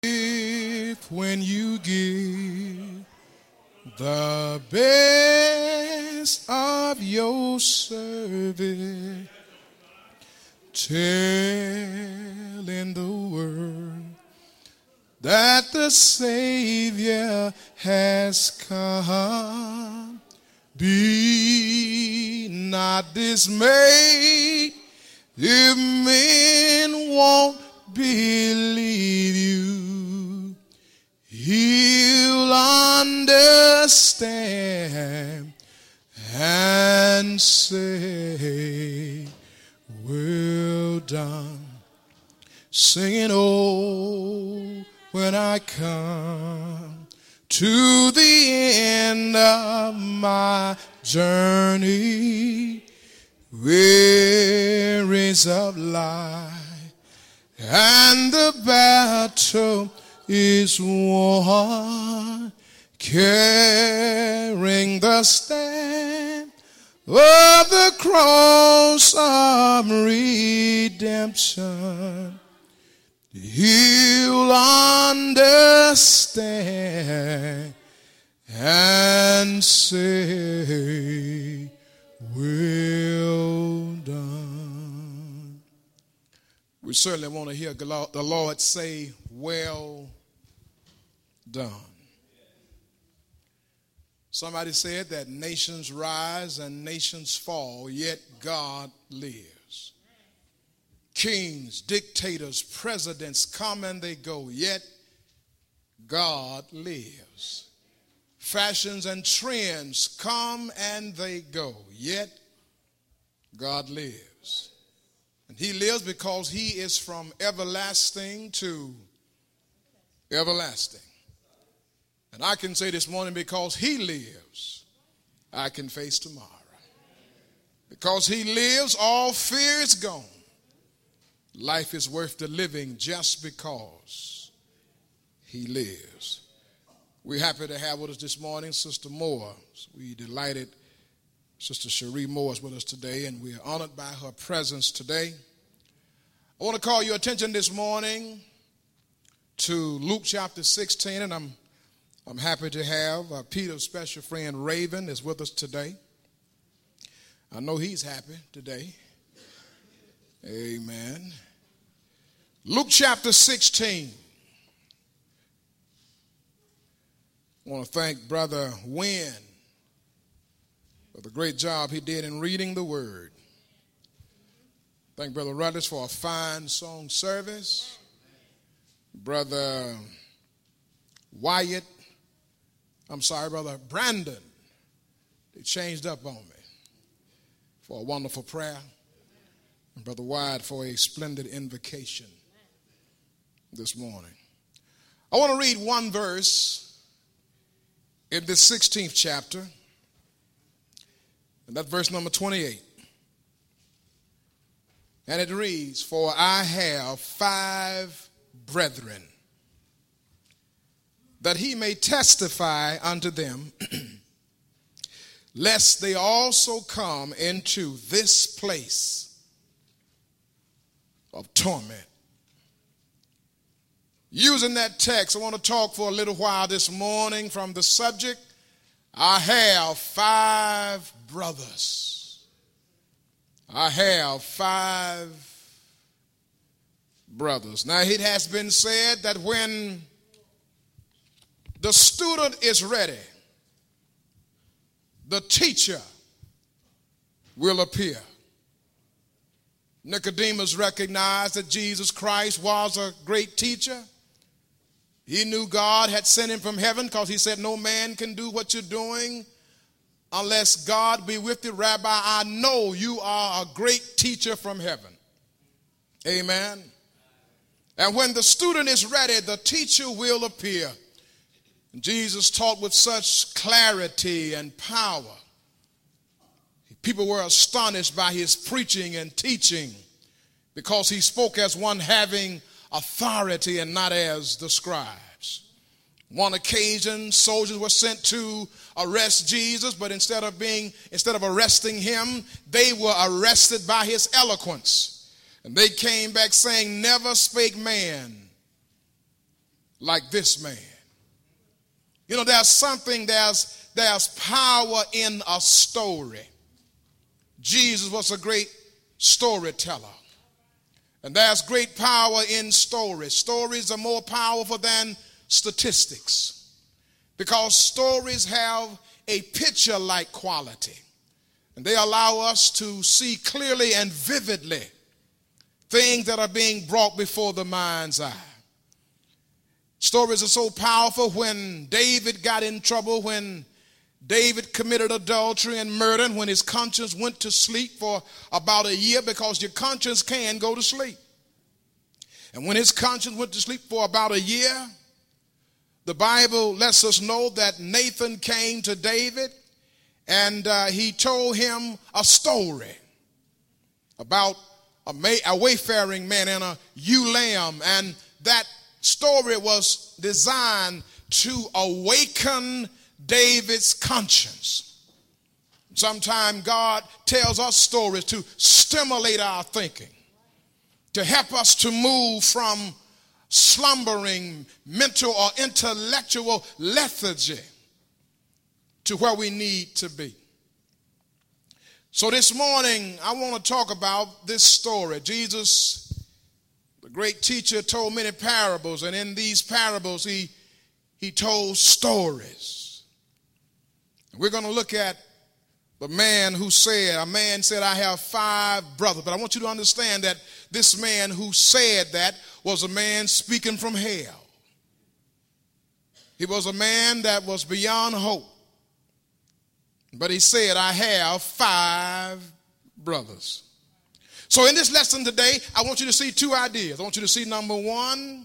If when you give the best of your service, telling the world that the Savior has come, be not dismayed if men won't believe you. He'll understand and say, well done. Singing, oh, when I come to the end of my journey, wearies of life, and the battle is won, carrying the stand of the cross of redemption. He'll understand and say, well done. We certainly want to hear the Lord say, well done. Somebody said that nations rise and nations fall, yet God lives. Kings, dictators, presidents come and they go, yet God lives. Fashions and trends come and they go, yet God lives. And he lives because he is from everlasting to everlasting. And I can say this morning, because he lives, I can face tomorrow. Because he lives, all fear is gone. Life is worth the living just because he lives. We're happy to have with us this morning Sister Moore. We delighted Sister Cherie Moore is with us today, and we are honored by her presence today. I want to call your attention this morning to Luke chapter 16, and I'm happy to have Peter's special friend Raven is with us today. I know he's happy today. Amen. Luke chapter 16. I want to thank Brother Wynn for the great job he did in reading the word. Thank Brother Rutledge for a fine song service. Brother Brother Brandon, they changed up on me for a wonderful prayer. And Brother Wyatt for a splendid invocation this morning. I want to read one verse in the 16th chapter, and that's verse number 28. And it reads, for I have 5 brethren, that he may testify unto them, lest they also come into this place of torment. Using that text, I want to talk for a little while this morning from the subject, I have 5 brothers. I have 5 brothers. Now, it has been said that when the student is ready, the teacher will appear. Nicodemus recognized that Jesus Christ was a great teacher. He knew God had sent him from heaven because he said, no man can do what you're doing unless God be with you. Rabbi, I know you are a great teacher from heaven. Amen. And when the student is ready, the teacher will appear. Jesus taught with such clarity and power. People were astonished by his preaching and teaching because he spoke as one having authority and not as the scribes. One occasion, soldiers were sent to arrest Jesus, but instead of arresting him, they were arrested by his eloquence. And they came back saying, never spake man like this man. You know, there's power in a story. Jesus was a great storyteller. And there's great power in stories. Stories are more powerful than statistics because stories have a picture-like quality. And they allow us to see clearly and vividly things that are being brought before the mind's eye. Stories are so powerful. When David got in trouble, when David committed adultery and murder, and when his conscience went to sleep for about a year, because your conscience can go to sleep. And when his conscience went to sleep for about a year, the Bible lets us know that Nathan came to David and he told him a story about a wayfaring man and a ewe lamb. And that story was designed to awaken David's conscience. Sometimes God tells us stories to stimulate our thinking, to help us to move from slumbering mental or intellectual lethargy to where we need to be. So this morning, I want to talk about this story. Jesus, the great teacher, told many parables, and in these parables, he told stories. We're going to look at the man who said, I have 5 brothers. But I want you to understand that this man who said that was a man speaking from hell. He was a man that was beyond hope. But he said, I have 5 brothers. So in this lesson today, I want you to see 2 ideas. I want you to see, number 1,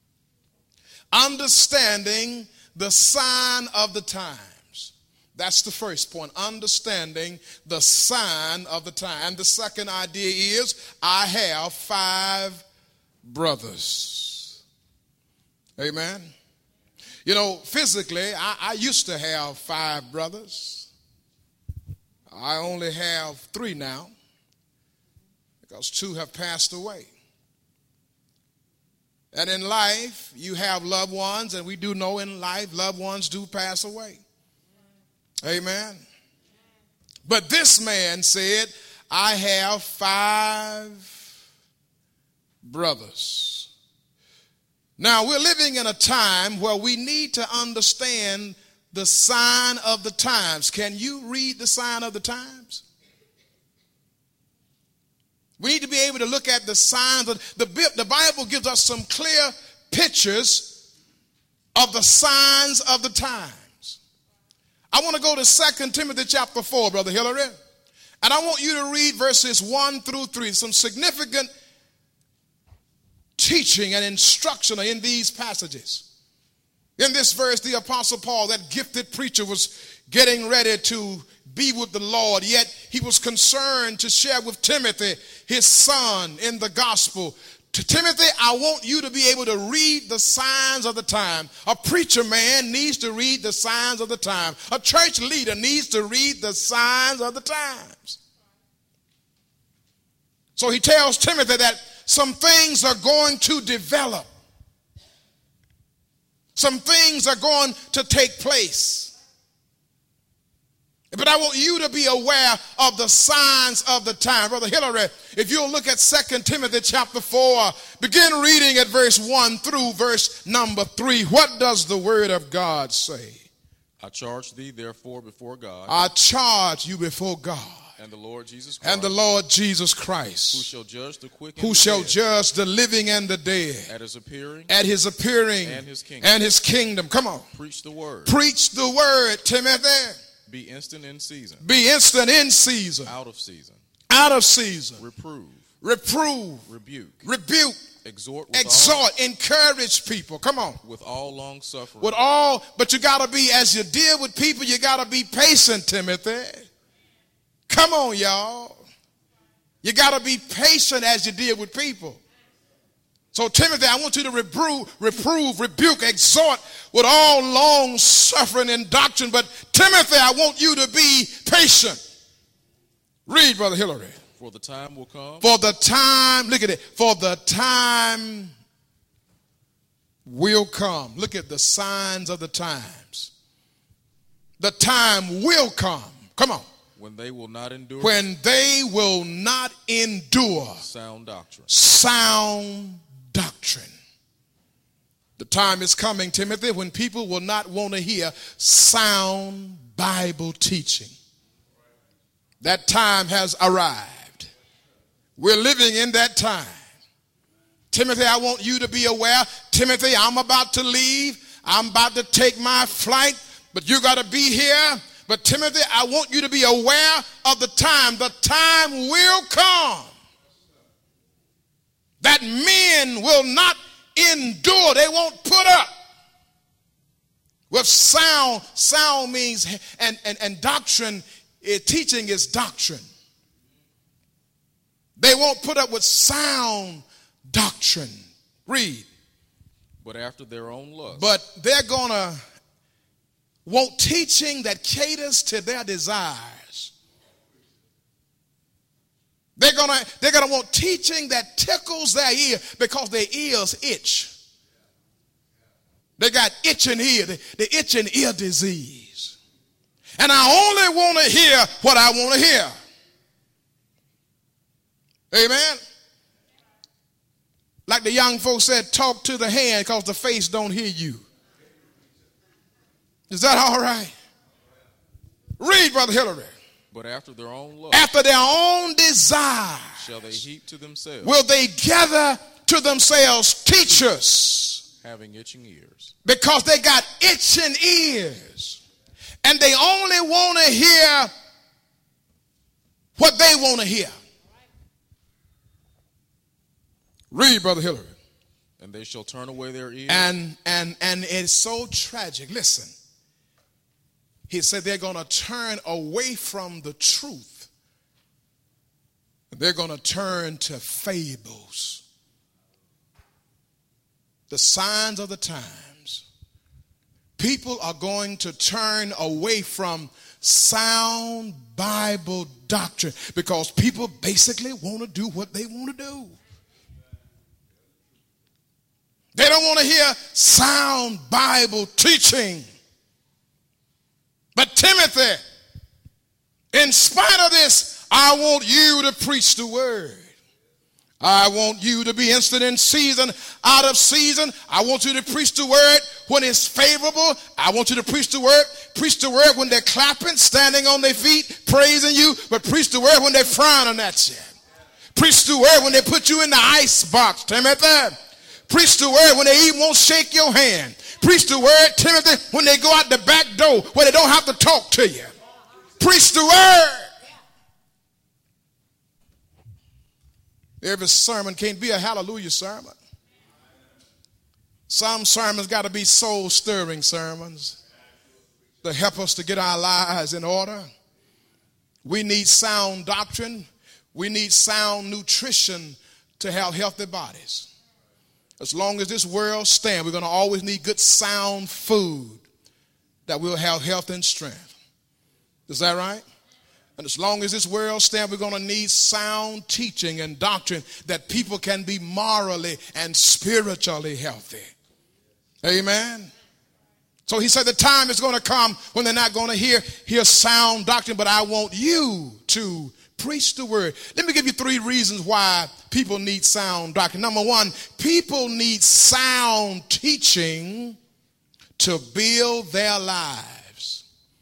understanding the sign of the times. That's the first point, understanding the sign of the time. And the second idea is, I have 5 brothers. Amen. You know, physically, I used to have 5 brothers. I only have 3 now because 2 have passed away. And in life, you have loved ones, and we do know in life loved ones do pass away. Amen. But this man said, I have 5 brothers. Now, we're living in a time where we need to understand the sign of the times. Can you read the sign of the times? We need to be able to look at the signs. The Bible gives us some clear pictures of the signs of the times. I want to go to 2 Timothy chapter 4, Brother Hillary. And I want you to read verses 1 through 3. Some significant teaching and instruction are in these passages. In this verse, the Apostle Paul, that gifted preacher, was getting ready to be with the Lord, yet he was concerned to share with Timothy, his son, in the gospel. To Timothy, I want you to be able to read the signs of the time. A preacher man needs to read the signs of the time. A church leader needs to read the signs of the times. So he tells Timothy that some things are going to develop. Some things are going to take place. But I want you to be aware of the signs of the time. Brother Hillary, if you'll look at 2 Timothy chapter 4, begin reading at verse 1 through verse number 3. What does the word of God say? I charge thee therefore before God. I charge you before God. And the Lord Jesus Christ. And the Lord Jesus Christ. Who shall judge the quick and who the shall dead. Judge the living and the dead. At his appearing. At his appearing. And his kingdom. And his kingdom. Come on. Preach the word. Preach the word, Timothy. Be instant in season. Be instant in season. Out of season. Out of season. Reprove. Reprove. Rebuke. Rebuke. Exhort. Encourage people. Come on. With all long suffering. But you got to be, as you deal with people, you got to be patient, Timothy. Come on, y'all. You got to be patient as you deal with people. So, Timothy, I want you to reprove, rebuke, exhort with all long suffering and doctrine. But, Timothy, I want you to be patient. Read, Brother Hillary. For the time will come. For the time, look at it. For the time will come. Look at the signs of the times. The time will come. Come on. when they will not endure When they will not endure sound doctrine. sound doctrine. The time is coming, Timothy, when people will not want to hear sound Bible teaching. That time has arrived. We're living in that time. Timothy, I want you to be aware. Timothy, I'm about to leave. I'm about to take my flight, but you got to be here. But Timothy, I want you to be aware of the time. The time will come that men will not endure. They won't put up with sound. Sound means, and doctrine, teaching is doctrine. They won't put up with sound doctrine. Read. But after their own lust. But they're going to want teaching that caters to their desires. They're gonna want teaching that tickles their ear because their ears itch. They got itching ear, the itching ear disease. And I only want to hear what I want to hear. Amen. Like the young folks said, talk to the hand because the face don't hear you. Is that all right? Read, Brother Hillary. But after their own lust. After their own desire. Shall they heap to themselves. Will they gather to themselves teachers. Having itching ears. Because they got itching ears. And they only want to hear what they want to hear. Read, Brother Hillary. And they shall turn away their ears. And it's so tragic. Listen. He said they're going to turn away from the truth. They're going to turn to fables. The signs of the times. People are going to turn away from sound Bible doctrine because people basically want to do what they want to do. They don't want to hear sound Bible teaching. But Timothy, in spite of this, I want you to preach the word. I want you to be instant in season, out of season. I want you to preach the word when it's favorable. I want you to preach the word when they're clapping, standing on their feet, praising you. But preach the word when they're frowning at you. Preach the word when they put you in the ice box, Timothy. Preach the word when they even won't shake your hand. Preach the word, Timothy, when they go out the back door where they don't have to talk to you. Preach the word. Every sermon can't be a hallelujah sermon. Some sermons got to be soul-stirring sermons to help us to get our lives in order. We need sound doctrine. We need sound nutrition to have healthy bodies. As long as this world stands, we're going to always need good sound food that will have health and strength. Is that right? And as long as this world stands, we're going to need sound teaching and doctrine that people can be morally and spiritually healthy. Amen. So he said the time is going to come when they're not going to hear sound doctrine, but I want you to preach the word. Let me give you 3 reasons why people need sound doctrine. Number 1, people need sound teaching to build their lives.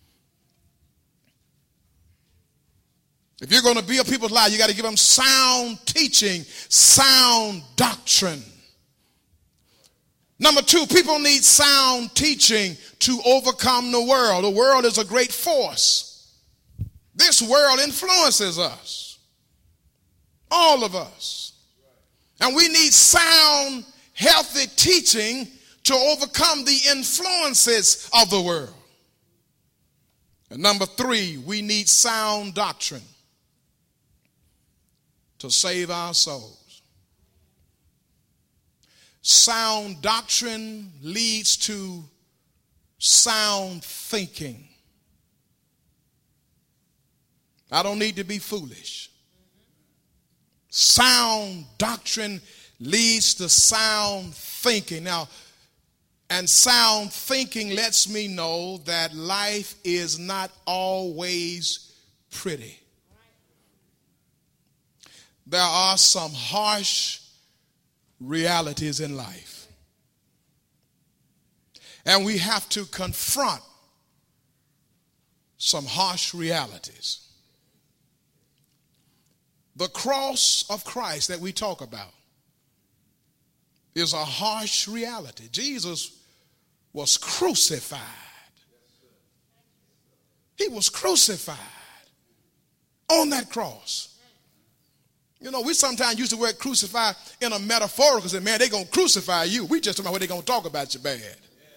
If you're going to build people's lives, you got to give them sound teaching, sound doctrine. Number 2, people need sound teaching to overcome the world. The world is a great force. This world influences us, all of us. And we need sound, healthy teaching to overcome the influences of the world. And number 3, we need sound doctrine to save our souls. Sound doctrine leads to sound thinking. I don't need to be foolish. Sound doctrine leads to sound thinking. Now, And sound thinking lets me know that life is not always pretty. There are some harsh realities in life. And we have to confront some harsh realities. The cross of Christ that we talk about is a harsh reality. Jesus was crucified. He was crucified on that cross. You know, we sometimes use the word crucify in a metaphorical sense. Man, they're going to crucify you. We just don't know what they're going to talk about you bad.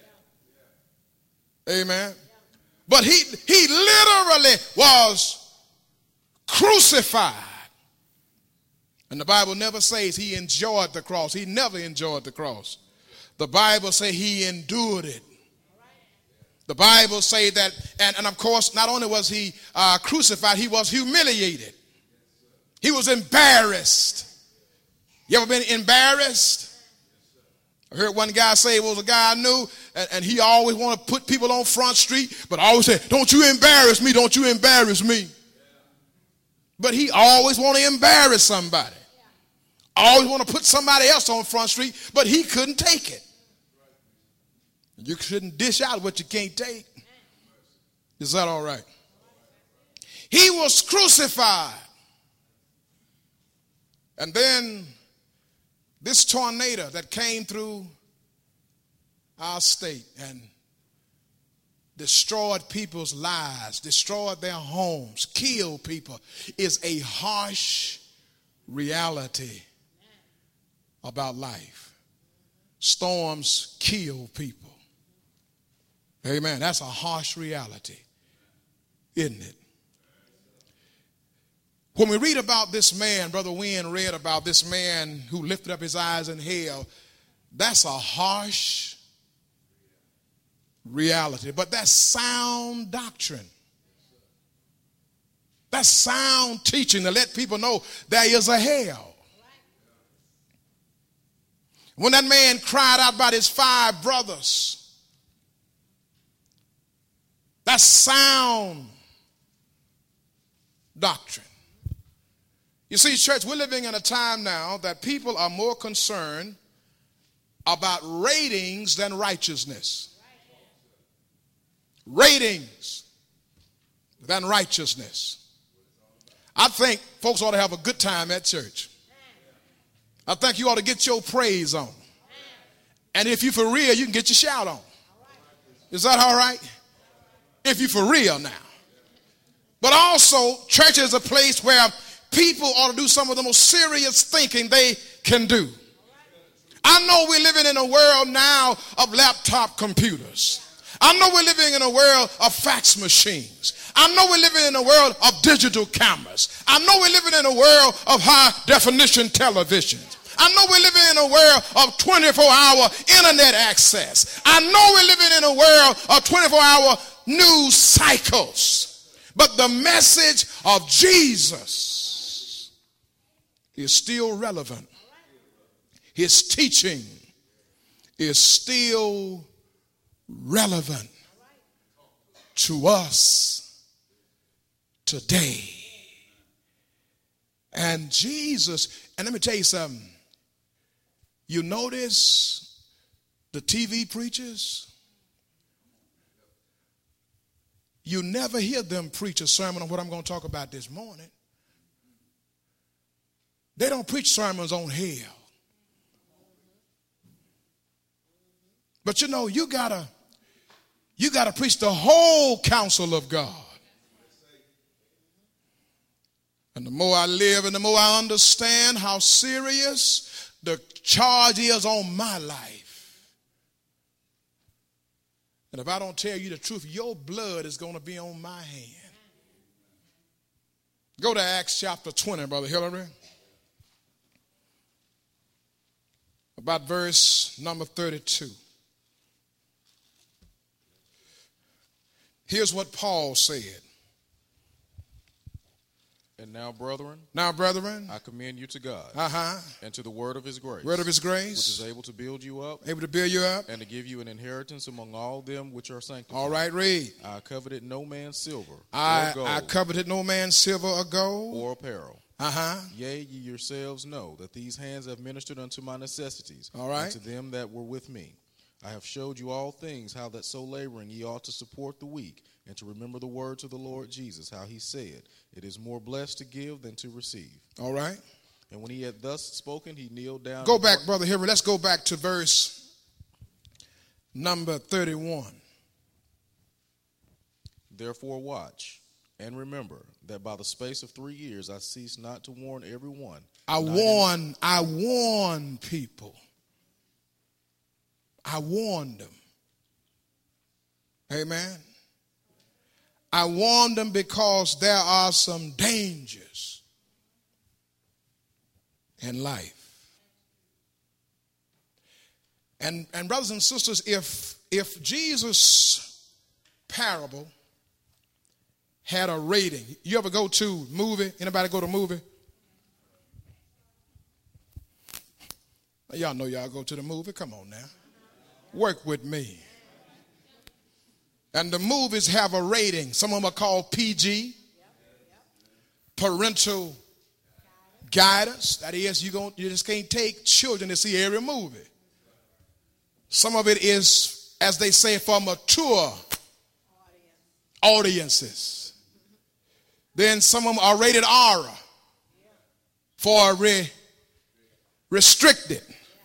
Amen. But he literally was crucified. And the Bible never says he enjoyed the cross. He never enjoyed the cross. The Bible says he endured it. The Bible says that, and of course, not only was he crucified, he was humiliated. He was embarrassed. You ever been embarrassed? I heard one guy say, it was a guy I knew, and he always wanted to put people on Front Street, but always said, don't you embarrass me, don't you embarrass me. But he always want to embarrass somebody. Always want to put somebody else on Front Street, but he couldn't take it. You shouldn't dish out what you can't take. Is that all right? He was crucified. And then this tornado that came through our state and destroyed people's lives, destroyed their homes, killed people, is a harsh reality about life. Storms kill people. Amen. That's a harsh reality, isn't it? When we read about this man, Brother Wynn read about this man who lifted up his eyes in hell, that's a harsh reality. But that's sound doctrine. That's sound teaching to let people know there is a hell. When that man cried out about his 5 brothers, that's sound doctrine. You see, church, we're living in a time now that people are more concerned about ratings than righteousness. Ratings than righteousness. I think folks ought to have a good time at church. I think you ought to get your praise on. And if you're for real, you can get your shout on. Is that all right? If you're for real now. But also, church is a place where people ought to do some of the most serious thinking they can do. I know we're living in a world now of laptop computers. I know we're living in a world of fax machines. I know we're living in a world of digital cameras. I know we're living in a world of high definition televisions. I know we're living in a world of 24-hour internet access. I know we're living in a world of 24-hour news cycles. But the message of Jesus is still relevant. His teaching is still relevant to us today. And Jesus, and let me tell you something. You notice the TV preachers, you never hear them preach a sermon on what I'm going to talk about this morning. They don't preach sermons on hell. But you know, you gotta preach the whole counsel of God. And the more I live and the more I understand how serious the charge is on my life. And if I don't tell you the truth, your blood is going to be on my hand. Go to Acts chapter 20, Brother Hillary. About verse number 32. Here's what Paul said. And Now, brethren, I commend you to God and to the word of his grace, which is able to build you up, and to give you an inheritance among all them which are sanctified. All right, read. I coveted no man's silver I or gold, I coveted no man's silver or gold. or apparel. Yea, ye yourselves know that these hands have ministered unto my necessities, all right, and to them that were with me. I have showed you all things, how that so laboring ye ought to support the weak, and to remember the words of the Lord Jesus, how he said, it is more blessed to give than to receive. All right. And when he had thus spoken, he kneeled down. Go back, Brother Henry. Let's go back to verse number 31. Therefore watch, and remember that by the space of 3 years I cease not to warn every one. I warn people. I warned them. Amen. I warned them because there are some dangers in life. And brothers and sisters, if Jesus' parable had a rating, you ever go to movie? Anybody go to movie? Y'all know y'all go to the movie. Come on now. Work with me. And the movies have a rating. Some of them are called PG, parental guidance. That is, you just can't take children to see every movie. Some of it is, as they say, for mature audiences. Then some of them are rated R for restricted.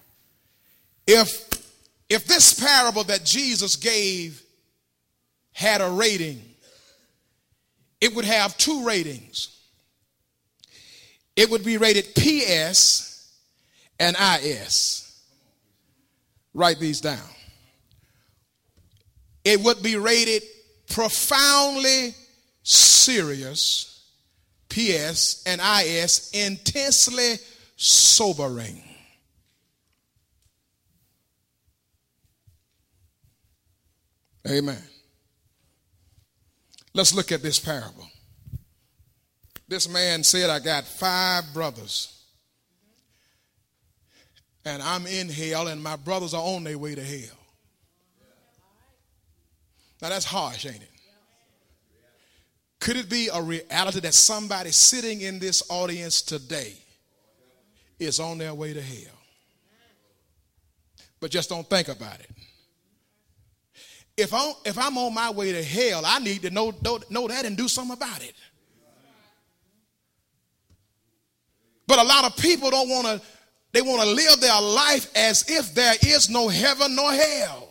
If this parable that Jesus gave had a rating, it would have two ratings. It would be rated PS and IS. Write these down. It would be rated profoundly serious, PS, and IS, intensely sobering. Amen. Let's look at this parable. This man said, I got 5 brothers, and I'm in hell, and my brothers are on their way to hell. Now that's harsh, ain't it? Could it be a reality that somebody sitting in this audience today is on their way to hell? But just don't think about it. If I'm on my way to hell, I need to know that and do something about it. But a lot of people they want to live their life as if there is no heaven nor hell.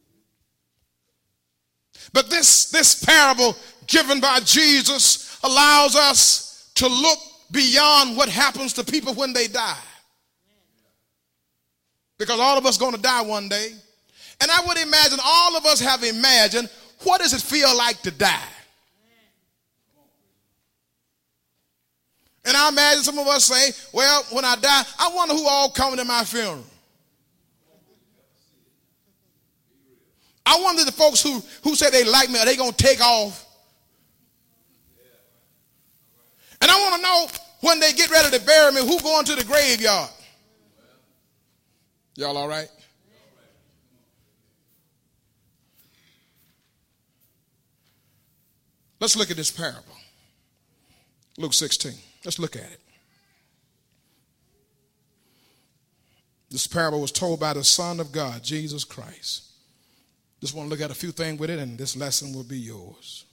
But this parable given by Jesus allows us to look beyond what happens to people when they die. Because all of us are going to die one day. And I would imagine all of us have imagined, what does it feel like to die? And I imagine some of us say, well, when I die, I wonder who all coming to my funeral. I wonder the folks who say they like me, are they going to take off? And I want to know when they get ready to bury me, who going to the graveyard? Y'all all right? Let's look at this parable. Luke 16. Let's look at it. This parable was told by the Son of God, Jesus Christ. Just want to look at a few things with it, and this lesson will be yours.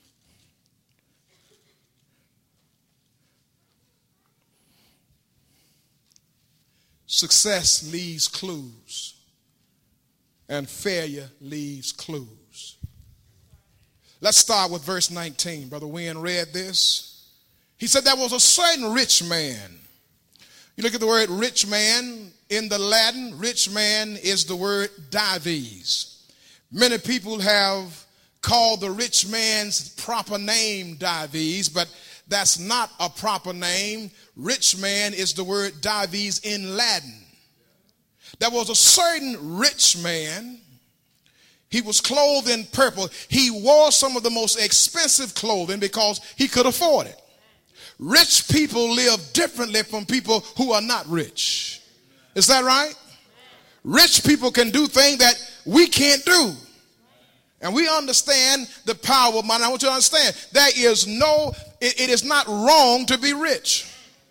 Success leaves clues, and failure leaves clues. Let's start with verse 19. Brother Wynn read this. He said there was a certain rich man. You look at the word rich man in the Latin. Rich man is the word Dives. Many people have called the rich man's proper name Dives, but that's not a proper name. Rich man is the word Dives in Latin. There was a certain rich man. He was clothed in purple. He wore some of the most expensive clothing because he could afford it. rich people live differently from people who are not rich. Is that right? Rich people can do things that we can't do. And we understand the power of money. I want you to understand it is not wrong to be rich.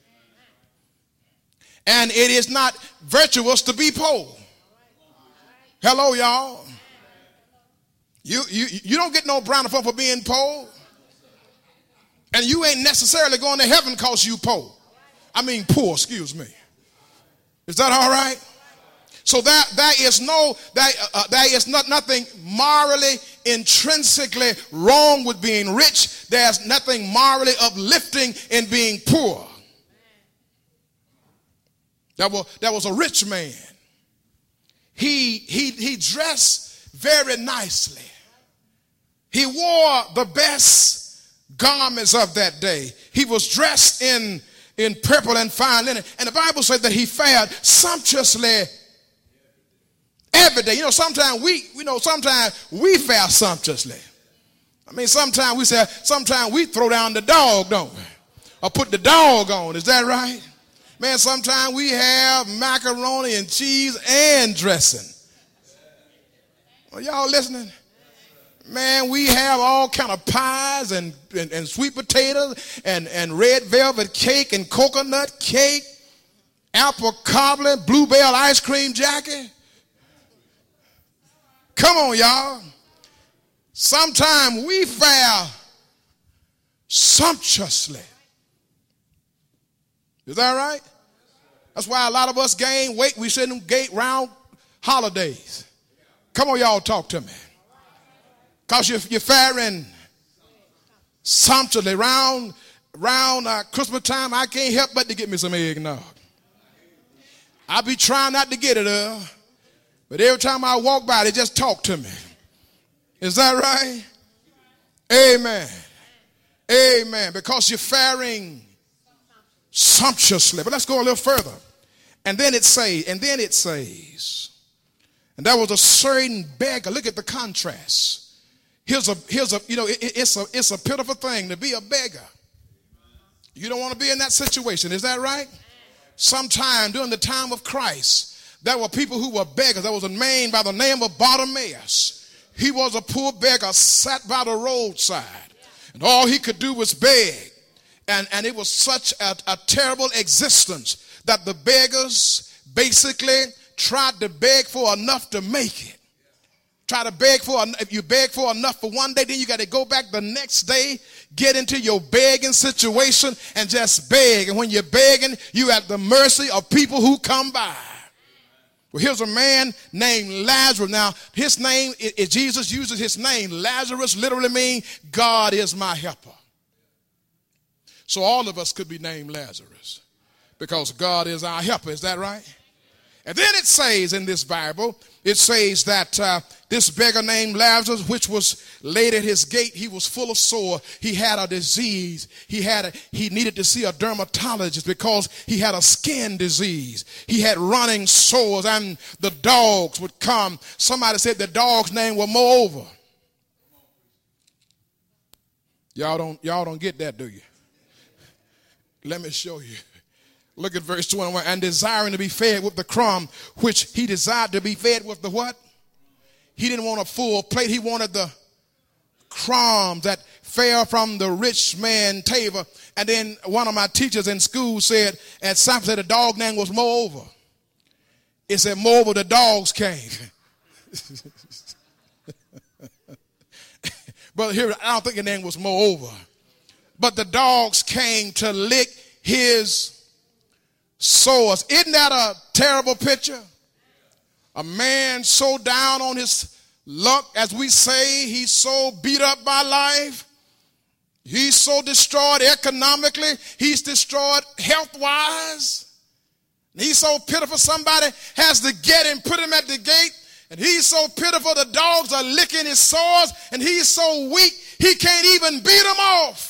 And it is not virtuous to be poor. Hello, y'all. You don't get no brownie for being poor. And you ain't necessarily going to heaven because you poor. I mean poor, excuse me. Is that all right? So there is nothing morally, intrinsically wrong with being rich. There's nothing morally uplifting in being poor. That was a rich man. He dressed very nicely. He wore the best garments of that day. He was dressed in purple and fine linen. And the Bible said that he fared sumptuously every day. Sometimes we fare sumptuously. I mean, sometimes we throw down the dog, don't we? Or put the dog on. Is that right? Man, sometimes we have macaroni and cheese and dressing. Are y'all listening? Man, we have all kind of pies and sweet potatoes and red velvet cake and coconut cake, apple cobbler, bluebell ice cream jacket. Come on, y'all. Sometimes we fare sumptuously. Is that right? That's why a lot of us gain weight. We shouldn't gate round holidays. Come on, y'all, talk to me. Because you're faring sumptuously. Around Christmas time, I can't help but to get me some eggnog. I be trying not to get it, but every time I walk by, they just talk to me. Is that right? Amen. Amen. Because you're faring sumptuously. But let's go a little further. And then it says, and there was a certain beggar. Look at the contrast. It's a pitiful thing to be a beggar. You don't want to be in that situation. Is that right? Sometime during the time of Christ, there were people who were beggars. There was a man by the name of Bartimaeus. He was a poor beggar, sat by the roadside, and all he could do was beg. And it was such a terrible existence that the beggars basically tried to beg for enough to make it. If you beg for enough for one day, then you got to go back the next day, get into your begging situation and just beg. And when you're begging, you're at the mercy of people who come by. Well, here's a man named Lazarus. Now, his name, Jesus uses his name. Lazarus literally means God is my helper. So all of us could be named Lazarus because God is our helper. Is that right? And then it says in this Bible, it says that this beggar named Lazarus, which was laid at his gate, he was full of sore. He had a disease. He needed to see a dermatologist because he had a skin disease. He had running sores, and the dogs would come. Somebody said the dog's name was Moreover. Y'all don't get that, do you? Let me show you. Look at verse 21. And desiring to be fed with the crumb, which he desired to be fed with the what? He didn't want a full plate. He wanted the crumbs that fell from the rich man's table. And then one of my teachers in school said, at some said the dog name was Moreover. It said, Moreover, the dogs came. But here, I don't think the name was Moreover. But the dogs came to lick his sores. Isn't that a terrible picture? A man so down on his luck, as we say, he's so beat up by life. He's so destroyed economically. He's destroyed health-wise. He's so pitiful somebody has to get him, put him at the gate. And he's so pitiful the dogs are licking his sores. And he's so weak he can't even beat them off.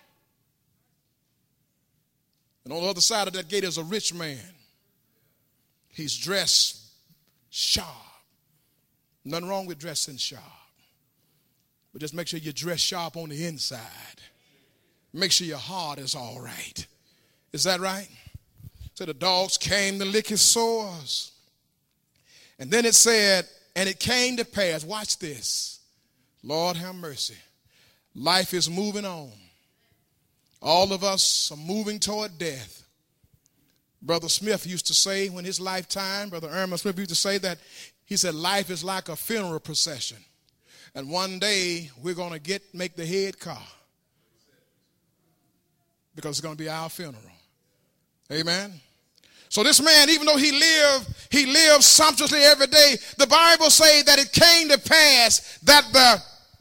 And on the other side of that gate is a rich man. He's dressed sharp. Nothing wrong with dressing sharp. But just make sure you dress sharp on the inside. Make sure your heart is all right. Is that right? So the dogs came to lick his sores. And then it said, and it came to pass, watch this. Lord have mercy. Life is moving on. All of us are moving toward death. Brother Smith used to say when his lifetime, Brother Irma Smith used to say that, he said, life is like a funeral procession. And one day we're going to make the head car. Because it's going to be our funeral. Amen. So this man, even though he lived sumptuously every day, the Bible says that it came to pass that the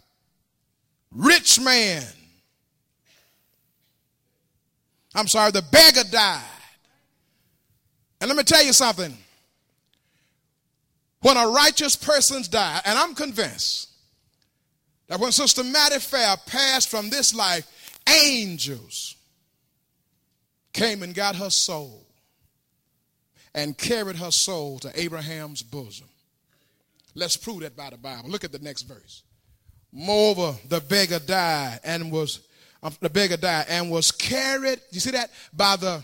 the beggar died. And let me tell you something. When a righteous person dies, and I'm convinced that when Sister Mattie Fair passed from this life, angels came and got her soul and carried her soul to Abraham's bosom. Let's prove that by the Bible. Look at the next verse. Moreover, the beggar died and was carried, you see that, by the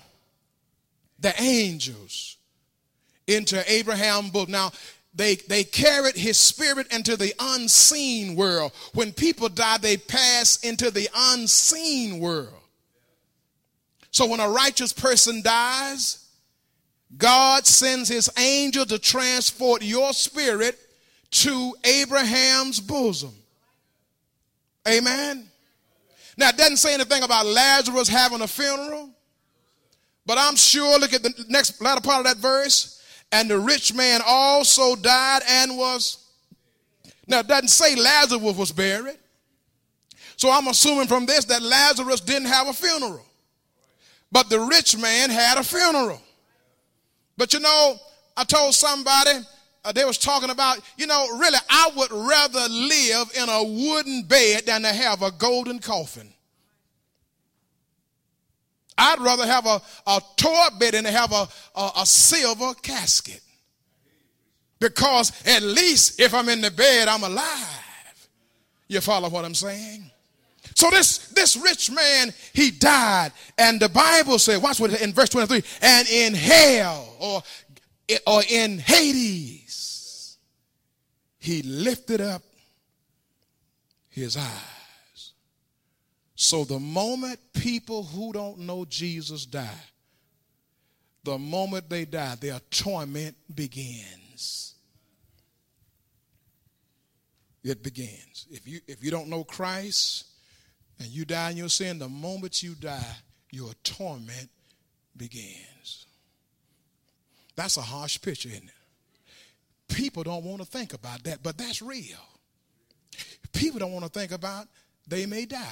angels into Abraham's bosom. Now, they carried his spirit into the unseen world. When people die, they pass into the unseen world. So when a righteous person dies, God sends his angel to transport your spirit to Abraham's bosom. Amen. Now, it doesn't say anything about Lazarus having a funeral, but I'm sure, look at the next latter part of that verse, and the rich man also died and was, now it doesn't say Lazarus was buried. So I'm assuming from this that Lazarus didn't have a funeral, but the rich man had a funeral. But you know, I told somebody, they was talking about, you know, really, I would rather live in a wooden bed than to have a golden coffin. I'd rather have a toilet bed than to have a silver casket. Because at least if I'm in the bed, I'm alive. You follow what I'm saying? So this rich man, he died. And the Bible said, watch what in verse 23, and in hell or in Hades, he lifted up his eyes. So the moment people who don't know Jesus die, the moment they die, their torment begins. It begins. If you don't know Christ and you die in your sin, the moment you die, your torment begins. That's a harsh picture, isn't it? People don't want to think about that, but that's real. People don't want to think about they may die.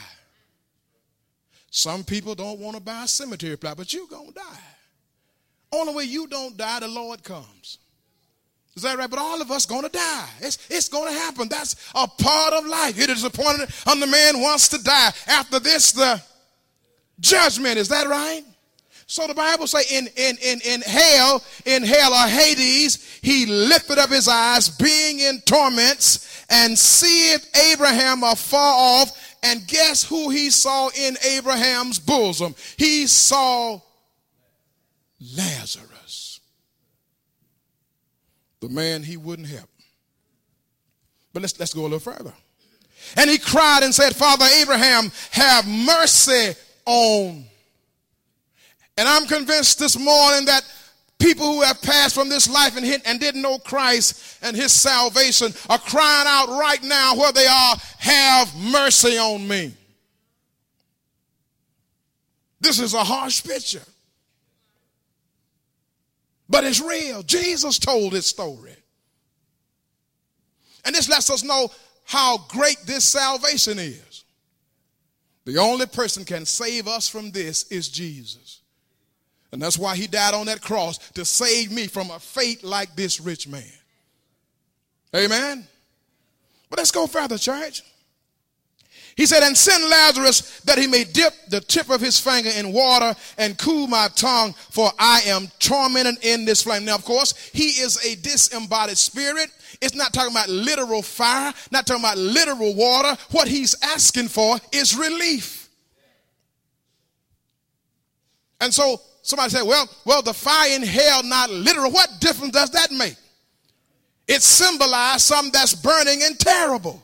Some people don't want to buy a cemetery plot, but you're going to die. Only way you don't die, the Lord comes. Is that right? But all of us going to die. It's going to happen. That's a part of life. It is appointed unto man wants to die. After this, the judgment. Is that right? So the Bible say in hell or Hades, he lifted up his eyes, being in torments, and seeth Abraham afar off. And guess who he saw in Abraham's bosom? He saw Lazarus, the man he wouldn't help. But let's go a little further. And he cried and said, Father Abraham, have mercy on. And I'm convinced this morning that people who have passed from this life and didn't know Christ and his salvation are crying out right now where they are, have mercy on me. This is a harsh picture, but it's real. Jesus told this story. And this lets us know how great this salvation is. The only person can save us from this is Jesus. And that's why he died on that cross, to save me from a fate like this rich man. Amen? But let's go further, church. He said, and send Lazarus that he may dip the tip of his finger in water and cool my tongue, for I am tormented in this flame. Now, of course, he is a disembodied spirit. It's not talking about literal fire, not talking about literal water. What he's asking for is relief. And so somebody said, well, the fire in hell not literal. What difference does that make? It symbolizes something that's burning and terrible.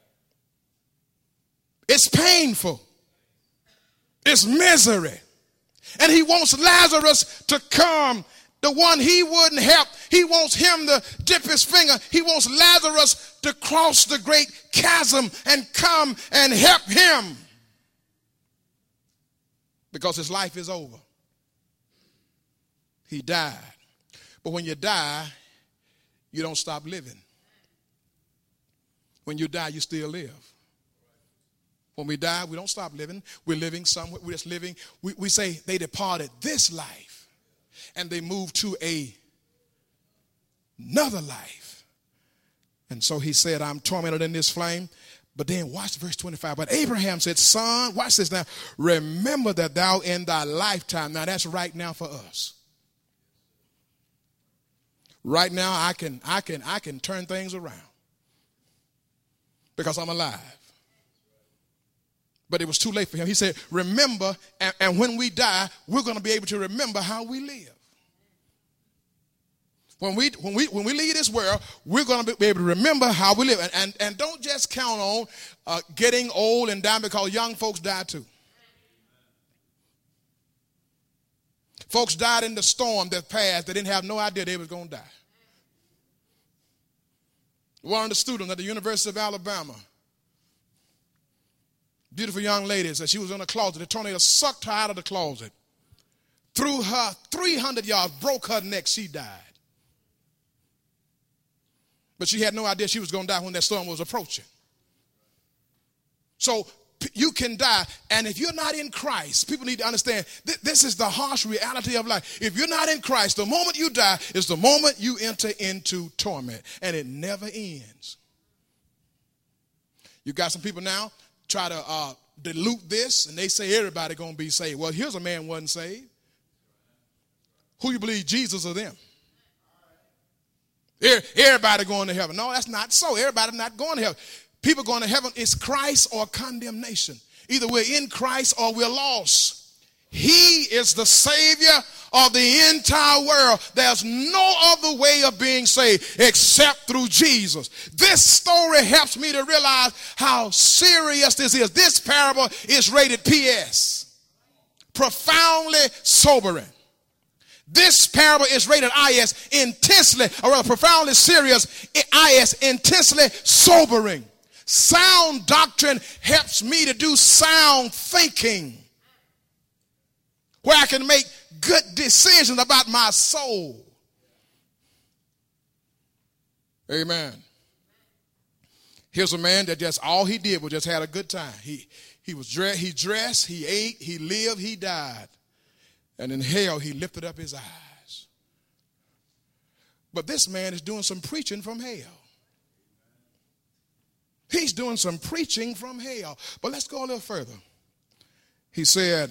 It's painful. It's misery. And he wants Lazarus to come, the one he wouldn't help. He wants him to dip his finger. He wants Lazarus to cross the great chasm and come and help him. Because his life is over. He died. But when you die, you don't stop living. When you die, you still live. When we die, we don't stop living. We're living somewhere. We're just living. We say they departed this life and they moved to another life. And so he said, I'm tormented in this flame. But then watch verse 25. But Abraham said, son, watch this now. Remember that thou in thy lifetime. Now that's right now for us. Right now I can turn things around because I'm alive. But it was too late for him. He said, remember, and when we die, we're going to be able to remember how we live. When we leave this world, we're going to be able to remember how we live. And don't just count on getting old and dying, because young folks die too. Folks died in the storm that passed. They didn't have no idea they was going to die. One of the students at the University of Alabama, beautiful young lady, said she was in a closet. The tornado sucked her out of the closet, threw her 300 yards, broke her neck. She died. But she had no idea she was going to die when that storm was approaching. So you can die. And if you're not in Christ, people need to understand this is the harsh reality of life. If you're not in Christ, the moment you die is the moment you enter into torment. And it never ends. You got some people now try to dilute this, and they say everybody going to be saved. Well, here's a man wasn't saved. Who you believe, Jesus or them? Everybody going to heaven. No, that's not so. Everybody not going to heaven. People going to heaven is Christ or condemnation. Either we're in Christ or we're lost. He is the Savior of the entire world. There's no other way of being saved except through Jesus. This story helps me to realize how serious this is. This parable is rated PS. Profoundly sobering. This parable is rated IS, intensely, or rather profoundly serious, IS, intensely sobering. Sound doctrine helps me to do sound thinking, where I can make good decisions about my soul. Amen. Here's a man that just all he did was just had a good time. He dressed, he ate, he lived, he died. And in hell, he lifted up his eyes. But this man is doing some preaching from hell. He's doing some preaching from hell. But let's go a little further. He said,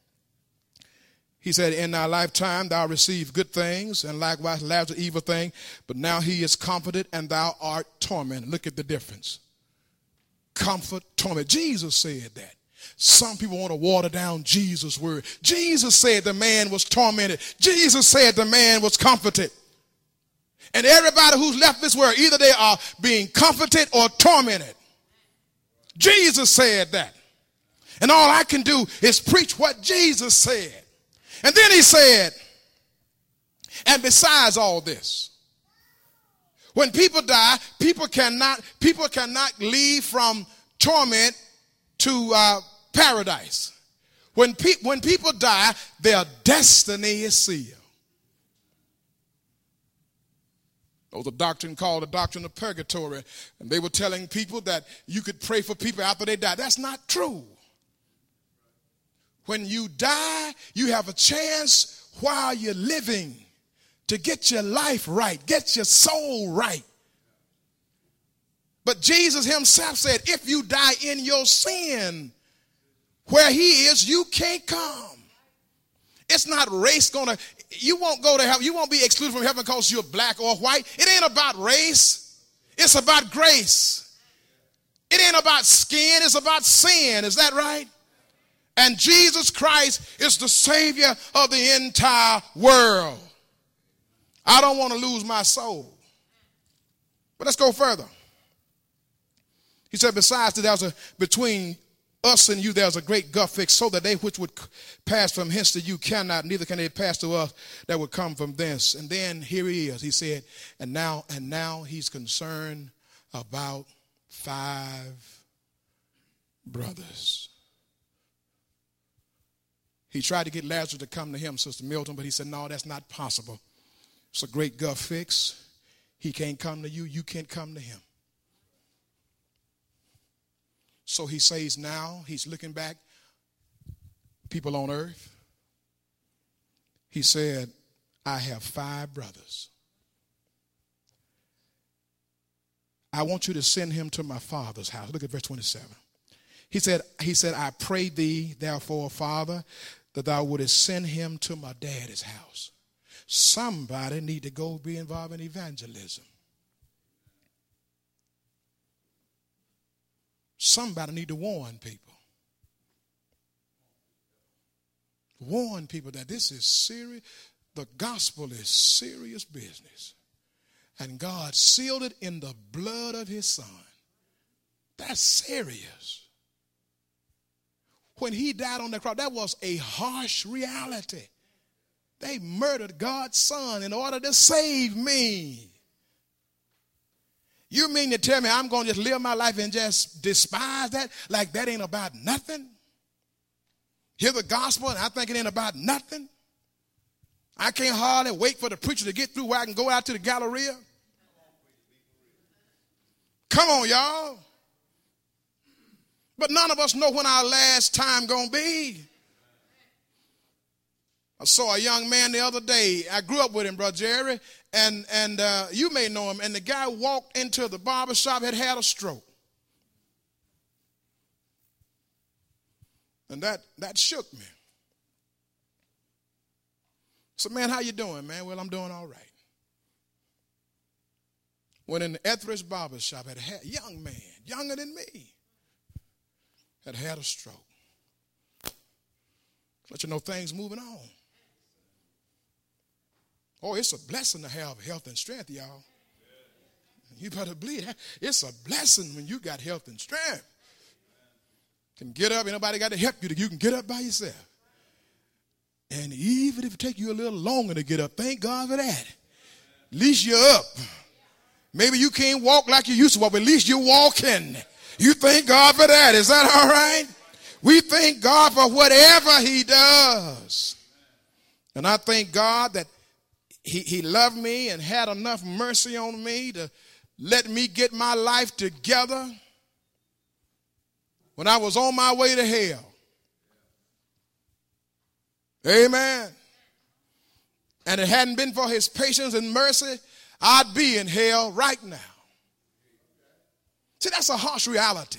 in thy lifetime thou received good things, and likewise Lazarus evil thing, but now he is comforted and thou art tormented. Look at the difference. Comfort, torment. Jesus said that. Some people want to water down Jesus' word. Jesus said the man was tormented. Jesus said the man was comforted. And everybody who's left this world, either they are being comforted or tormented. Jesus said that. And all I can do is preach what Jesus said. And then he said, and besides all this, when people die, people cannot leave from torment to paradise. When people die, their destiny is sealed. There was a doctrine called the doctrine of purgatory, and they were telling people that you could pray for people after they die. That's not true. When you die, you have a chance while you're living to get your life right, get your soul right. But Jesus himself said, if you die in your sin, where he is, you can't come. It's not race you won't go to heaven. You won't be excluded from heaven because you're black or white. It ain't about race. It's about grace. It ain't about skin. It's about sin. Is that right? And Jesus Christ is the Savior of the entire world. I don't want to lose my soul. But let's go further. He said, besides, between us and you, there's a great gulf fixed, so that they which would pass from hence to you cannot, neither can they pass to us that would come from thence. And then here he is. He said, and now he's concerned about 5 brothers. He tried to get Lazarus to come to him, Sister Milton, but he said, no, that's not possible. It's a great gulf fix. He can't come to you. You can't come to him. So he says now, he's looking back, people on earth. He said, I have 5 brothers. I want you to send him to my father's house. Look at verse 27. He said, I pray thee, therefore, Father, that thou wouldest send him to my daddy's house. Somebody need to go be involved in evangelism. Somebody need to warn people. Warn people that this is serious. The gospel is serious business. And God sealed it in the blood of his son. That's serious. When he died on the cross, that was a harsh reality. They murdered God's son in order to save me. You mean to tell me I'm going to just live my life and just despise that? Like that ain't about nothing? Hear the gospel and I think it ain't about nothing? I can't hardly wait for the preacher to get through where I can go out to the Galleria. Come on, y'all. But none of us know when our last time going to be. I saw a young man the other day. I grew up with him, Brother Jerry, and you may know him. And the guy walked into the barber shop, had a stroke. And that shook me. So, man, how you doing, man? Well, I'm doing all right. Went in the Etheridge barber shop, had a young man, younger than me, had a stroke. Let you know things moving on. Oh, it's a blessing to have health and strength, y'all. You better believe that. It's a blessing when you got health and strength. Can get up, ain't nobody got to help you. You can get up by yourself. And even if it take you a little longer to get up, thank God for that. At least you're up. Maybe you can't walk like you used to walk, but at least you're walking. You thank God for that. Is that all right? We thank God for whatever he does. And I thank God that he loved me and had enough mercy on me to let me get my life together when I was on my way to hell. Amen. And it hadn't been for his patience and mercy, I'd be in hell right now. See, that's a harsh reality.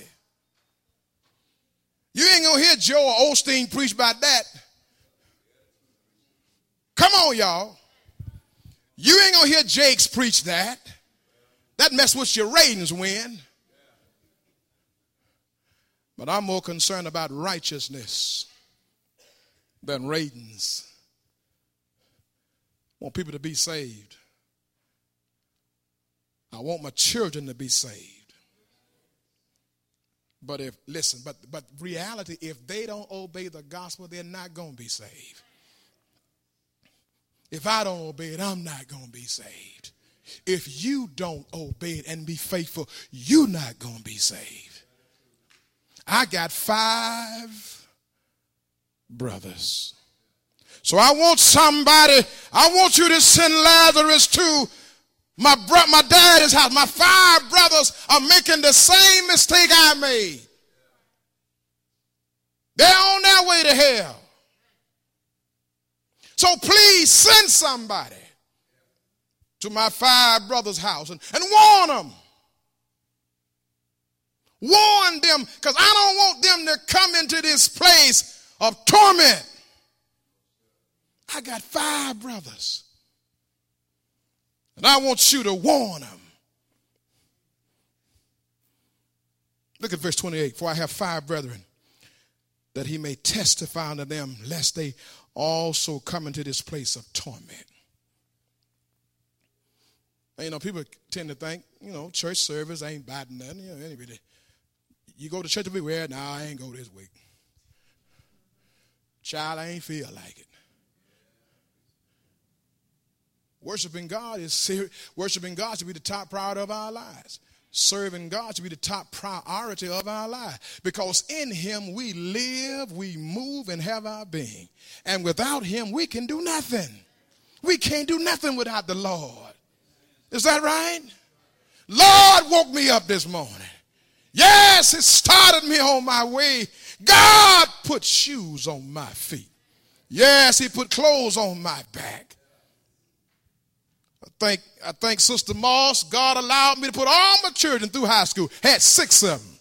You ain't going to hear Joel Osteen preach about that. Come on, y'all. You ain't going to hear Jakes preach that. That mess with your ratings win. But I'm more concerned about righteousness than ratings. I want people to be saved. I want my children to be saved. But but reality, if they don't obey the gospel, they're not going to be saved. If I don't obey it, I'm not going to be saved. If you don't obey it and be faithful, you're not going to be saved. I got 5 brothers. So I want you to send Lazarus to my daddy's house. My 5 brothers are making the same mistake I made. They're on their way to hell. So please send somebody to my 5 brothers' house and warn them. Warn them, because I don't want them to come into this place of torment. I got 5 brothers. And I want you to warn them. Look at verse 28. For I have 5 brethren, that he may testify unto them, lest they also come into this place of torment. And, people tend to think, church service ain't about nothing. Anybody, you go to church every week, no, I ain't go this week. Child, I ain't feel like it. Worshiping God worshiping God should be the top priority of our lives. Serving God should be the top priority of our lives. Because in him we live, we move, and have our being. And without him we can do nothing. We can't do nothing without the Lord. Is that right? Lord woke me up this morning. Yes, it started me on my way. God put shoes on my feet. Yes, he put clothes on my back. I think Sister Moss, God allowed me to put all my children through high school. Had 6 of them.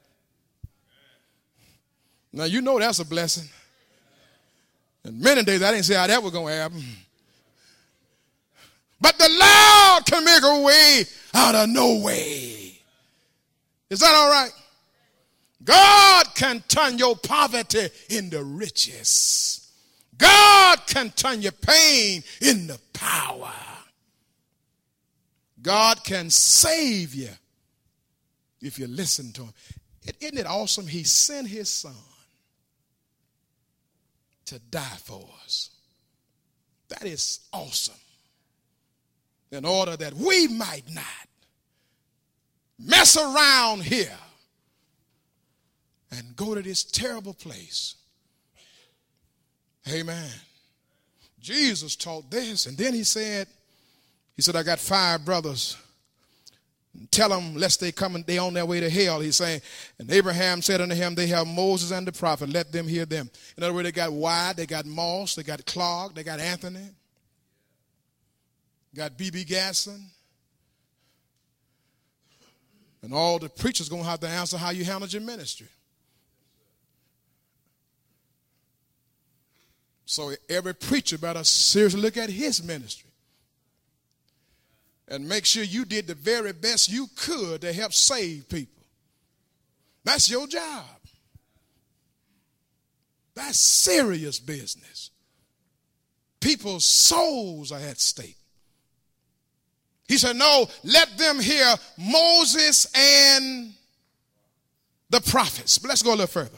Now, you know that's a blessing. And many days I didn't see how that was going to happen. But the Lord can make a way out of no way. Is that all right? God can turn your poverty into riches. God can turn your pain into power. God can save you if you listen to him. Isn't it awesome? He sent his son to die for us. That is awesome. In order that we might not mess around here and go to this terrible place. Amen. Jesus taught this, and then he said, I got 5 brothers. Tell them lest they come and they on their way to hell. He's saying, and Abraham said unto him, they have Moses and the prophet, let them hear them. In other words, they got Wyatt, they got Moss, they got Clark, they got Anthony, got B.B. Gasson. And all the preachers going to have to answer how you handled your ministry. So every preacher better seriously look at his ministry and make sure you did the very best you could to help save people. That's your job. That's serious business. People's souls are at stake. He said, no, let them hear Moses and the prophets. But let's go a little further.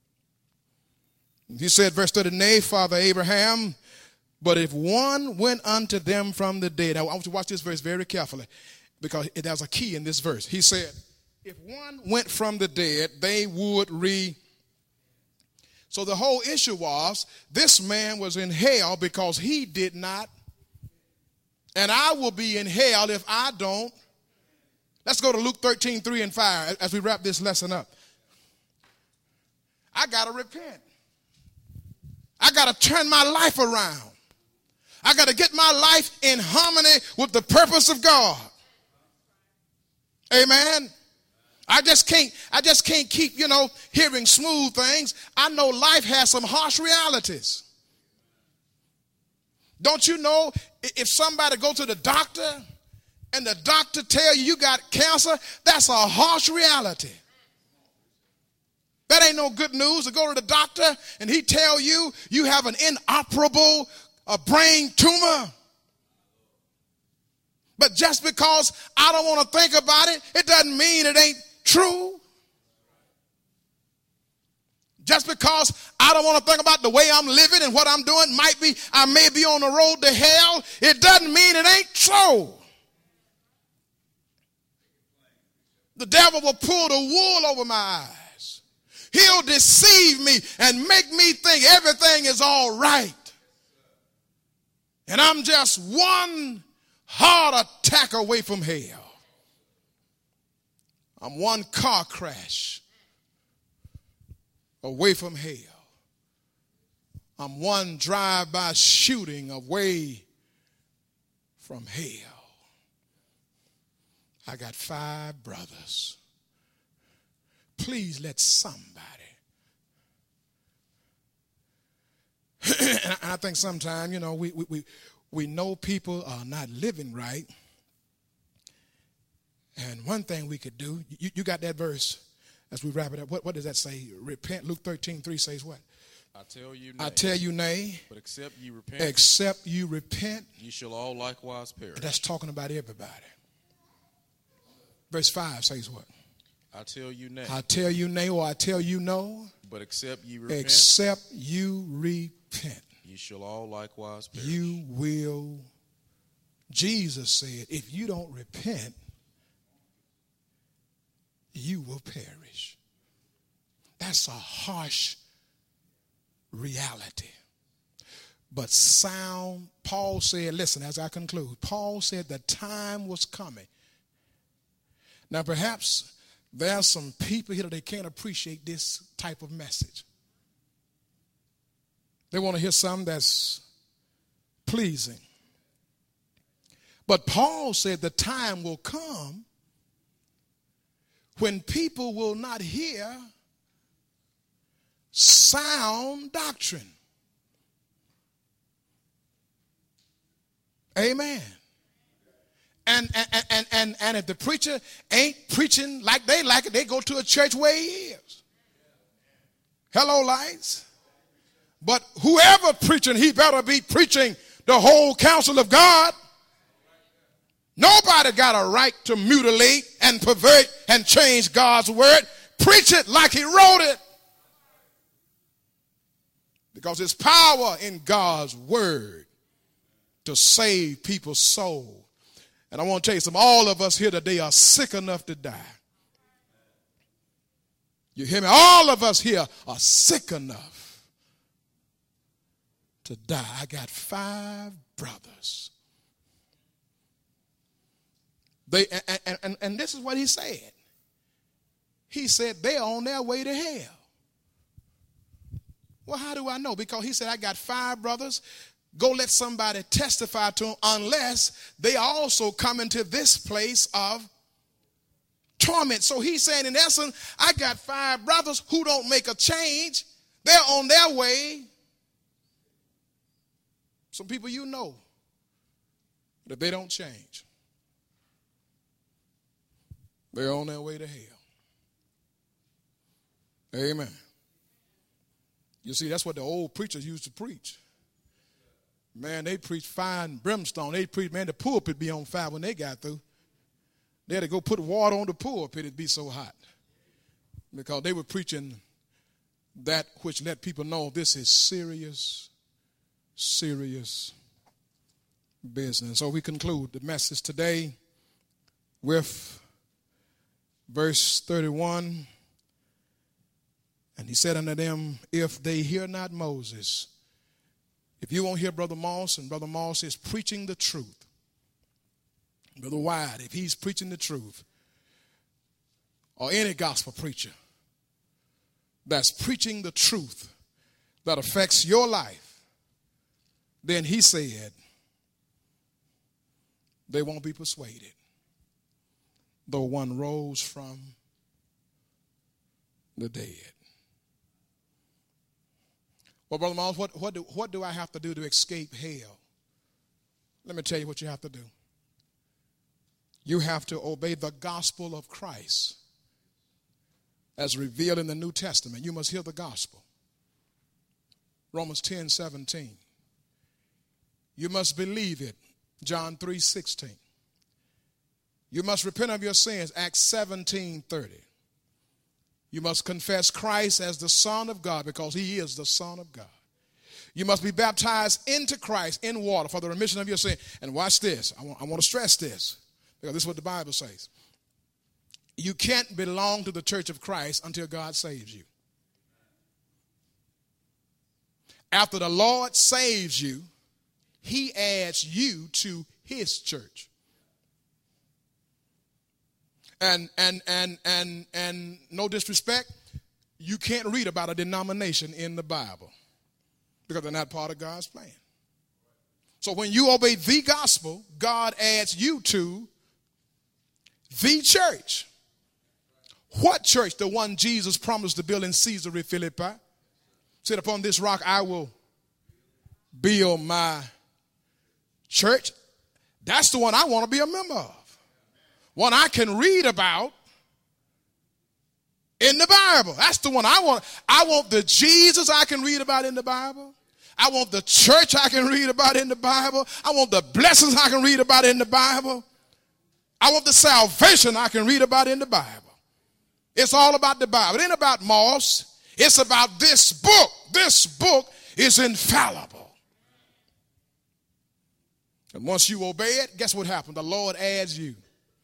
He said, verse 30, nay, Father Abraham, but if one went unto them from the dead. Now, I want you to watch this verse very carefully because there's a key in this verse. He said, if one went from the dead, they would So the whole issue was this man was in hell because he did not. And I will be in hell if I don't. Let's go to Luke 13, 3 and 5 as we wrap this lesson up. I got to repent. I got to turn my life around. I got to get my life in harmony with the purpose of God. Amen. I just can't keep, hearing smooth things. I know life has some harsh realities. Don't you know if somebody go to the doctor and the doctor tell you got cancer, that's a harsh reality. That ain't no good news to go to the doctor and he tell you you have an inoperable brain tumor. But just because I don't want to think about it, it doesn't mean it ain't true. Just because I don't want to think about the way I'm living and what I'm doing, I may be on the road to hell, it doesn't mean it ain't true. The devil will pull the wool over my eyes. He'll deceive me and make me think everything is all right. And I'm just one heart attack away from hell. I'm one car crash away from hell. I'm one drive-by shooting away from hell. I got 5 brothers. Please let somebody. And I think sometimes, we know people are not living right. And one thing we could do, you got that verse, As we wrap it up, what does that say? Repent. Luke 13:3 says what? I tell you nay. I tell you nay. But except you repent, ye shall all likewise perish. That's talking about everybody. Verse 5 says what? I tell you nay. I tell you nay, or I tell you no. But except you repent, ye shall all likewise perish. You will. Jesus said, if you don't repent, you will perish. That's a harsh reality. But Paul said, listen, as I conclude, Paul said the time was coming. Now, perhaps there are some people here that they can't appreciate this type of message. They want to hear something that's pleasing. But Paul said the time will come when people will not hear sound doctrine. Amen. And if the preacher ain't preaching like they like it, they go to a church where he is. Hello, lights. But whoever preaching, he better be preaching the whole counsel of God. Nobody got a right to mutilate and pervert and change God's word. Preach it like he wrote it. Because there's power in God's word to save people's soul. And I want to tell you something. All of us here today are sick enough to die. You hear me? All of us here are sick enough to die. I got 5 brothers. And this is what he said. He said they're on their way to hell. Well, how do I know? Because he said, I got 5 brothers. Go let somebody testify to them, unless they also come into this place of torment. So he's saying, in essence, I got 5 brothers who don't make a change. They're on their way. Some people you know that they don't change. They're on their way to hell. Amen. You see, that's what the old preachers used to preach. Man, they preach fire and brimstone. They preach, man, the pulpit be on fire when they got through. They had to go put water on the pulpit, it'd be so hot. Because they were preaching that which let people know this is serious, serious business. So we conclude the message today with verse 31. And he said unto them, if they hear not Moses. If you won't hear Brother Moss, and Brother Moss is preaching the truth. Brother Wyatt, if he's preaching the truth, or any gospel preacher that's preaching the truth that affects your life, then he said they won't be persuaded, though one rose from the dead. Well, Brother Moss, what do I have to do to escape hell? Let me tell you what you have to do. You have to obey the gospel of Christ as revealed in the New Testament. You must hear the gospel. Romans 10:17. You must believe it. John 3:16. You must repent of your sins. Acts 17:30. You must confess Christ as the Son of God, because he is the Son of God. You must be baptized into Christ in water for the remission of your sin. And watch this. I want to stress this, because this is what the Bible says. You can't belong to the church of Christ until God saves you. After the Lord saves you, he adds you to his church. And no disrespect, you can't read about a denomination in the Bible because they're not part of God's plan. So when you obey the gospel, God adds you to the church. What church? The one Jesus promised to build in Caesarea Philippi. Said, upon this rock I will build my church. That's the one I want to be a member of. One I can read about In the Bible. That's the one I want. I want the Jesus I can read about in the Bible. I want the church I can read about in the Bible. I want the blessings I can read about in the Bible. I want the salvation I can read about in the Bible. It's all about the Bible. It ain't about Moss. It's about this book. This book is infallible. And once you obey it, guess what happens? The Lord adds you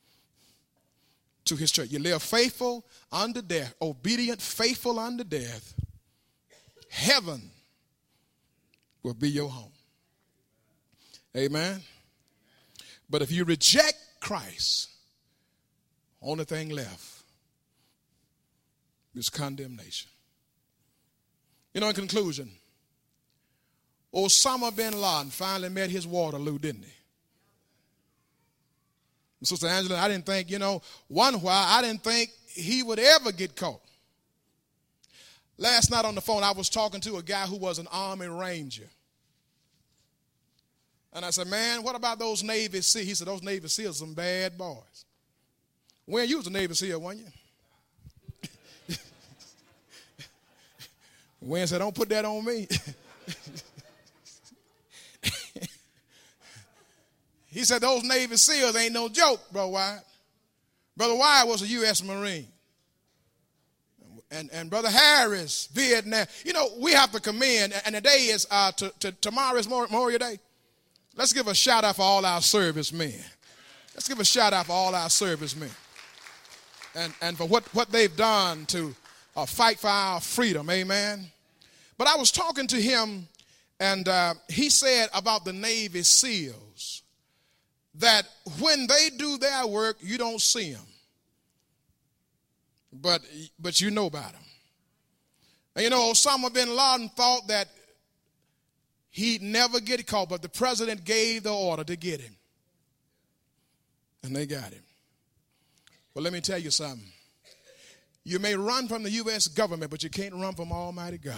to his church. You live faithful unto death, obedient, faithful unto death. Heaven will be your home. Amen. But if you reject Christ, only thing left is condemnation. You know, in conclusion, Osama bin Laden finally met his Waterloo, didn't he? Sister Angela, I didn't think, one while I didn't think he would ever get caught. Last night on the phone, I was talking to a guy who was an Army Ranger. And I said, man, what about those Navy SEALs? He said, those Navy SEALs are some bad boys. When you was a Navy SEAL, weren't you? Wayne said, don't put that on me. He said, those Navy SEALs ain't no joke, Brother Wyatt. Brother Wyatt was a U.S. Marine. And Brother Harris, Vietnam. We have to commend, and the day is, tomorrow is Memorial Day. Let's give a shout out for all our servicemen. Let's give a shout out for all our servicemen. And for what they've done to fight for our freedom, amen. But I was talking to him, and he said about the Navy SEALs that when they do their work, you don't see them. But you know about them. And Osama bin Laden thought that he'd never get caught, but the president gave the order to get him. And they got him. Well, let me tell you something. You may run from the U.S. government, but you can't run from Almighty God.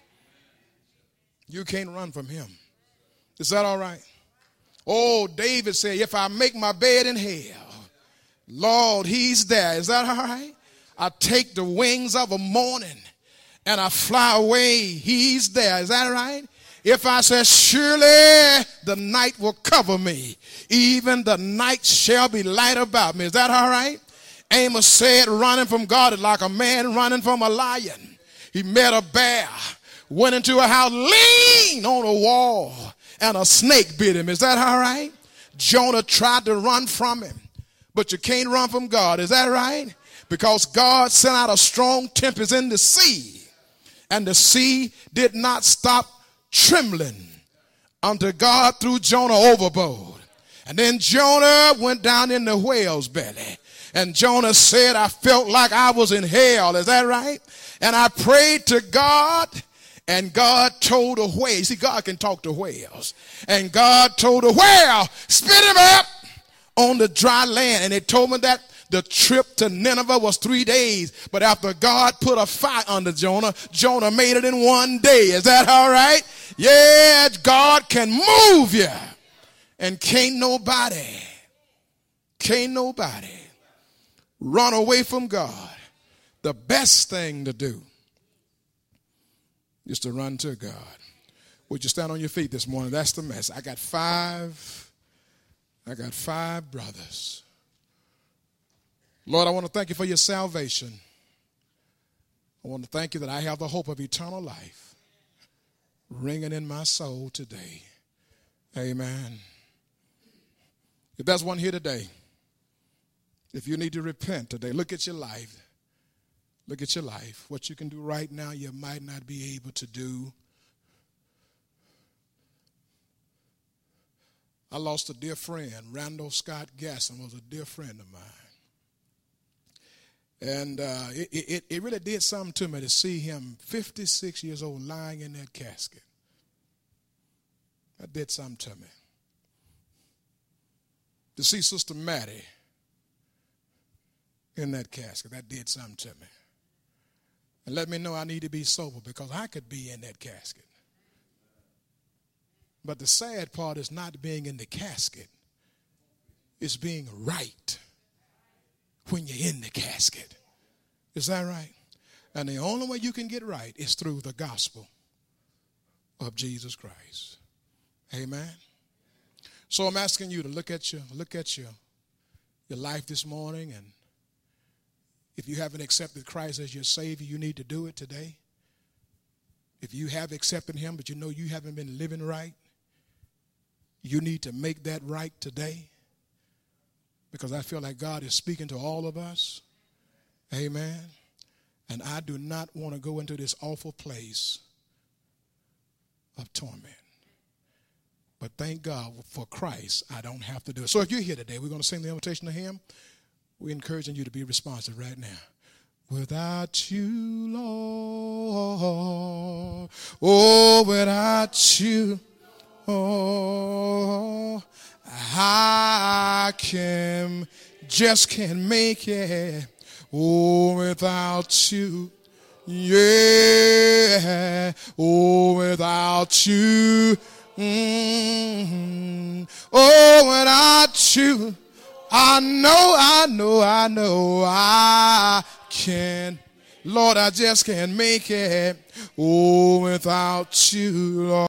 You can't run from him. Is that all right? Oh, David said, if I make my bed in hell, Lord, he's there. Is that all right? I take the wings of a morning and I fly away. He's there. Is that right? If I say, surely the night will cover me, even the night shall be light about me. Is that all right? Amos said, running from God is like a man running from a lion. He met a bear, went into a house, leaned on a wall, and a snake bit him. Is that all right? Jonah tried to run from him, but you can't run from God. Is that right? Because God sent out a strong tempest in the sea, and the sea did not stop trembling until God threw Jonah overboard. And then Jonah went down in the whale's belly. And Jonah said, I felt like I was in hell. Is that right? And I prayed to God, and God told a whale. You see, God can talk to whales. And God told a whale, spit him up on the dry land. And it told me that the trip to Nineveh was 3 days. But after God put a fire under Jonah, Jonah made it in 1 day. Is that all right? Yeah, God can move you. And can't nobody run away from God. The best thing to do is to run to God. Would you stand on your feet this morning? That's the mess. I got five brothers. Lord, I want to thank you for your salvation. I want to thank you that I have the hope of eternal life ringing in my soul today. Amen. If there's one here today, if you need to repent today, look at your life. Look at your life. What you can do right now, you might not be able to do. I lost a dear friend. Randall Scott Gasson was a dear friend of mine. And it really did something to me to see him 56 years old lying in that casket. That did something to me. To see Sister Maddie in that casket, that did something to me. And let me know I need to be sober because I could be in that casket. But the sad part is not being in the casket. It's being right when you're in the casket. Is that right? And the only way you can get right is through the gospel of Jesus Christ. Amen. So I'm asking you to look at your life this morning, and if you haven't accepted Christ as your Savior, you need to do it today. If you have accepted him, but you know you haven't been living right, you need to make that right today, because I feel like God is speaking to all of us. Amen. And I do not want to go into this awful place of torment. But thank God for Christ, I don't have to do it. So if you're here today, we're going to sing the invitation to him. We're encouraging you to be responsive right now. Without you, Lord, oh, without you, oh, I just can't make it. Oh, without you, yeah, oh, without you, oh, without you, I know I can. Lord, I just can't make it. Oh, without you, Lord.